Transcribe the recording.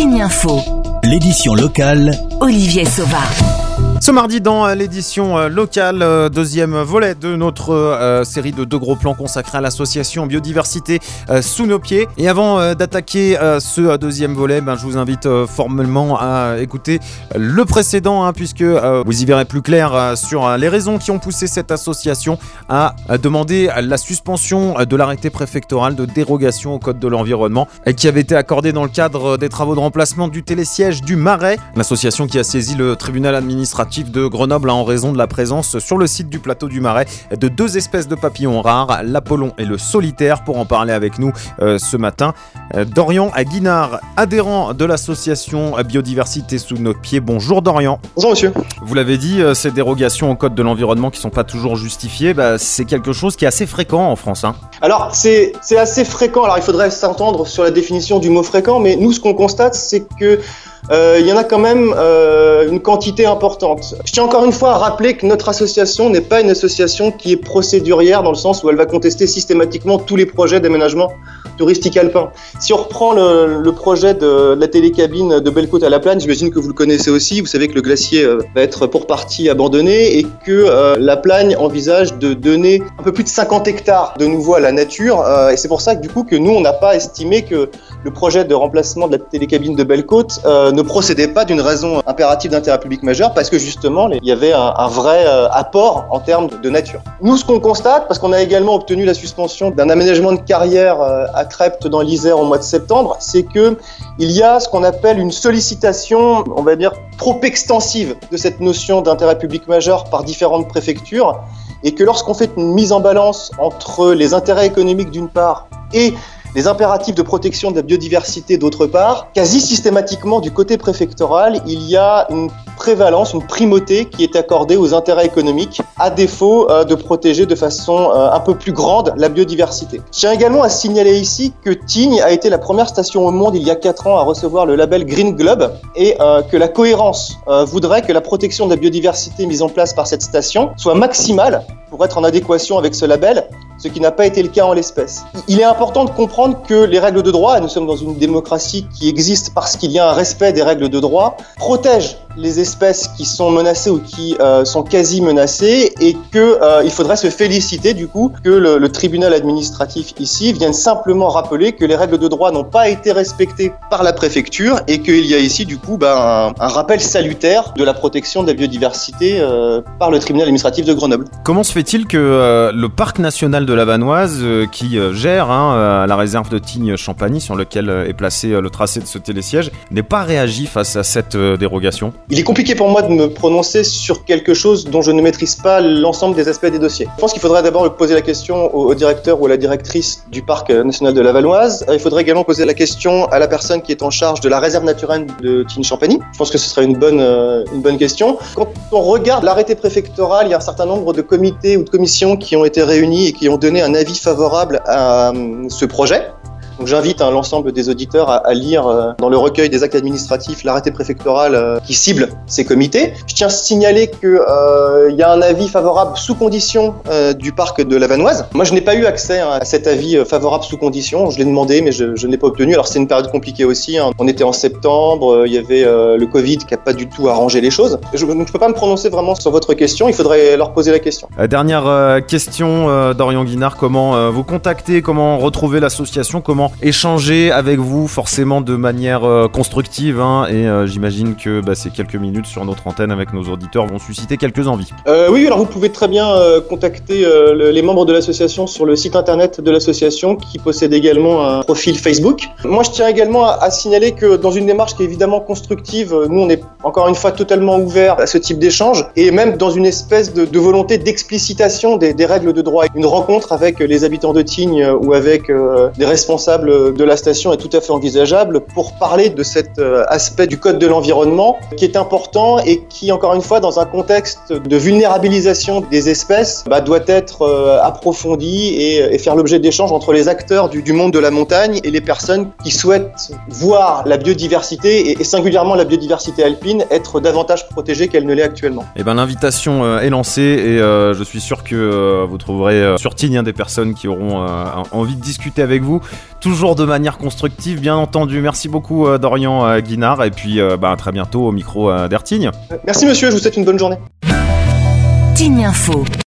Tignes Info. L'édition locale. Olivier Sauvard. Ce mardi dans l'édition locale, deuxième volet de notre série de 2 gros plans consacrés à l'association Biodiversité sous nos pieds. Et avant d'attaquer ce deuxième volet, je vous invite formellement à écouter le précédent, puisque vous y verrez plus clair sur les raisons qui ont poussé cette association à demander la suspension de l'arrêté préfectoral de dérogation au code de l'environnement qui avait été accordé dans le cadre des travaux de remplacement du télésiège du Marais. L'association qui a saisi le tribunal administratif de Grenoble en raison de la présence sur le site du plateau du Marais de 2 espèces de papillons rares, l'Apollon et le solitaire. Pour en parler avec nous ce matin, Dorian Guinard, adhérent de l'association Biodiversité sous nos pieds. Bonjour Dorian. Bonjour monsieur. Vous l'avez dit, ces dérogations au code de l'environnement qui ne sont pas toujours justifiées, c'est quelque chose qui est assez fréquent en France. Alors c'est assez fréquent, alors il faudrait s'entendre sur la définition du mot fréquent, mais nous ce qu'on constate c'est que il y en a quand même une quantité importante. Je tiens encore une fois à rappeler que notre association n'est pas une association qui est procédurière dans le sens où elle va contester systématiquement tous les projets d'aménagement touristique alpin. Si on reprend le projet de la télécabine de Belle-Côte à La Plagne, j'imagine que vous le connaissez aussi, vous savez que le glacier va être pour partie abandonné et que La Plagne envisage de donner un peu plus de 50 hectares de nouveau à la nature, et c'est pour ça que du coup que nous on n'a pas estimé que le projet de remplacement de la télécabine de Belle-Côte ne procédait pas d'une raison impérative d'intérêt public majeur parce que justement il y avait un vrai apport en termes de nature. Nous ce qu'on constate, parce qu'on a également obtenu la suspension d'un aménagement de carrière à Trepte dans l'Isère au mois de septembre, c'est que il y a ce qu'on appelle une sollicitation, on va dire, trop extensive de cette notion d'intérêt public majeur par différentes préfectures et que lorsqu'on fait une mise en balance entre les intérêts économiques d'une part et les impératifs de protection de la biodiversité d'autre part, quasi systématiquement du côté préfectoral, il y a une prévalence, une primauté qui est accordée aux intérêts économiques, à défaut de protéger de façon un peu plus grande la biodiversité. Je tiens également à signaler ici que Tignes a été la première station au monde il y a 4 ans à recevoir le label Green Globe et que la cohérence voudrait que la protection de la biodiversité mise en place par cette station soit maximale pour être en adéquation avec ce label, ce qui n'a pas été le cas en l'espèce. Il est important de comprendre que les règles de droit, et nous sommes dans une démocratie qui existe parce qu'il y a un respect des règles de droit, protègent les espèces qui sont menacées ou qui sont quasi menacées et qu'il faudrait se féliciter du coup que le tribunal administratif ici vienne simplement rappeler que les règles de droit n'ont pas été respectées par la préfecture et qu'il y a ici du coup un rappel salutaire de la protection de la biodiversité par le tribunal administratif de Grenoble. Comment se fait-il que le parc national de la Vanoise, qui gère la réserve de Tignes-Champagny sur lequel est placé le tracé de ce télésiège, n'ait pas réagi face à cette dérogation ? Il est compliqué pour moi de me prononcer sur quelque chose dont je ne maîtrise pas l'ensemble des aspects des dossiers. Je pense qu'il faudrait d'abord poser la question au directeur ou à la directrice du parc national de la Vanoise. Il faudrait également poser la question à la personne qui est en charge de la réserve naturelle de Tignes-Champagny. Je pense que ce serait une bonne question. Quand on regarde l'arrêté préfectoral, il y a un certain nombre de comités ou de commissions qui ont été réunis et qui ont donné un avis favorable à ce projet. Donc j'invite l'ensemble des auditeurs à lire dans le recueil des actes administratifs l'arrêté préfectoral qui cible ces comités. Je tiens à signaler qu'il y a un avis favorable sous condition du parc de la Vanoise. Moi je n'ai pas eu accès à cet avis favorable sous condition, je l'ai demandé mais je ne l'ai pas obtenu. Alors c'est une période compliquée aussi, on était en septembre, il y avait le Covid qui n'a pas du tout arrangé les choses. Donc je ne peux pas me prononcer vraiment sur votre question, il faudrait leur poser la question. Dernière question, Dorian Guinard, comment vous contacter, comment retrouver l'association, comment échanger avec vous forcément de manière constructive et j'imagine que ces quelques minutes sur notre antenne avec nos auditeurs vont susciter quelques envies. Oui, alors vous pouvez très bien contacter les membres de l'association sur le site internet de l'association qui possède également un profil Facebook. Moi je tiens également à signaler que dans une démarche qui est évidemment constructive, nous on est encore une fois totalement ouverts à ce type d'échange et même dans une espèce de volonté d'explicitation des règles de droit. Une rencontre avec les habitants de Tignes ou avec des responsables de la station est tout à fait envisageable pour parler de cet aspect du code de l'environnement qui est important et qui, encore une fois, dans un contexte de vulnérabilisation des espèces, doit être approfondi et faire l'objet d'échanges entre les acteurs du monde de la montagne et les personnes qui souhaitent voir la biodiversité et singulièrement la biodiversité alpine être davantage protégée qu'elle ne l'est actuellement. L'invitation est lancée et je suis sûr que vous trouverez sur Tignes des personnes qui auront envie de discuter avec vous. toujours de manière constructive, bien entendu. Merci beaucoup Dorian Guinard, et puis à très bientôt au micro d'Ertigne. Merci monsieur, je vous souhaite une bonne journée. Tignes Info.